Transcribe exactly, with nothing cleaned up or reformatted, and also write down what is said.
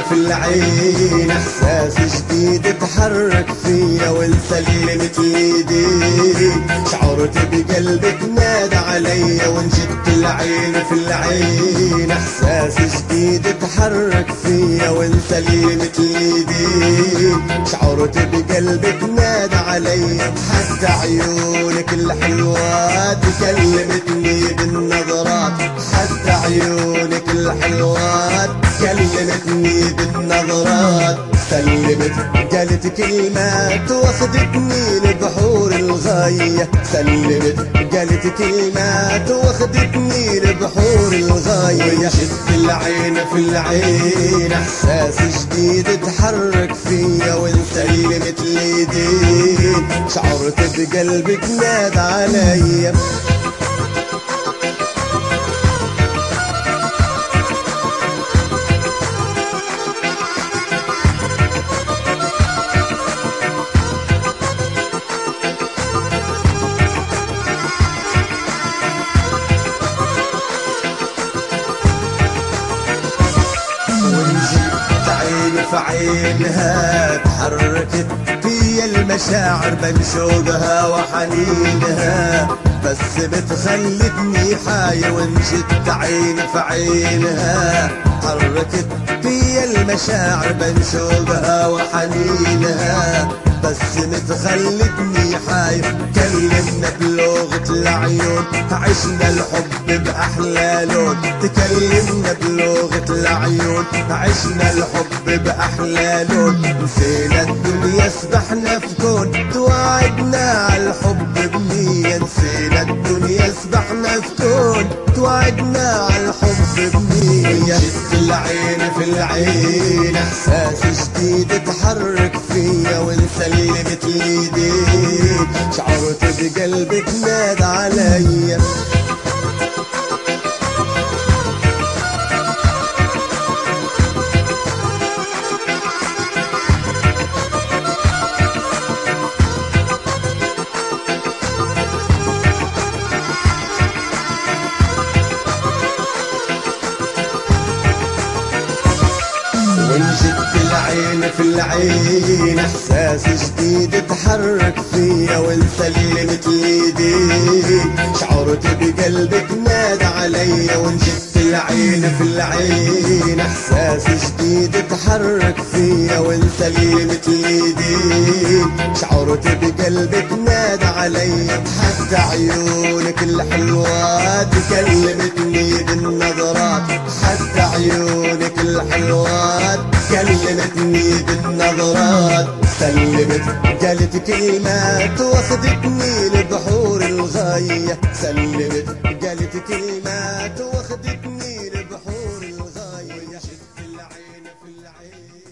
في العين احساس جديد تحرك فيا وانسلمت ليدي، شعرت بقلبك نادى عليا وانشدت العين في العين احساس جديد تحرك فيا وانسلمت ليدي، شعرت بقلبك نادى عليا حتى عيونك الحلوة تكلمتني بالنظرات، حتى عيونك الحلوات كلمتني بالنظرات، سلمت قالت كلمات واخدتني لبحور الغاية، سلمت قالت كلمات واخدتني لبحور الغاية، شفت العين في العين احساس جديد تحرك فيا وانسلمت ليدي، شعرت بقلبك نادى عليا. في عينها تحركت في المشاعر بين شوقها وحنينها، بس بتخلتني حاية وانشدت عيني في عينها، حركت في المشاعر بين شوقها وحنينها، بس متخلتني حاية، كلمنا بلغة العيون عشنا الحب بأحلى لون، تكلمنا بلغة العيون عشنا الحب بأحلى لون، نسينا الدنيا سبحنا في كون توعدنا على الحب بنية، نسينا الدنيا سبحنا في كون توعدنا على الحب بنية، شفت العين في العين احساس جديد تحرك فيا وانسلمت ليدي، شعرت بقلبك نادى عليا. وانشدت العين في العين احساس جديد تحرك فيا وانسلمت ليدي، شعرت بقلبك نادى عليا وانشدت العين في العين احساس جديد تحرك فيا وانسلمت ليدي، شعرت بقلبك نادى عليا حتى عيونك الحلوة تكلمتني بالنظرات، حتى عيونك الحلوات كلمتني بالنظرات، سلمت قالت كلمات واخدتني لبحور الغاية، سلمت قالت كلمات واخدتني لبحور الغاية، شفت العين في العين.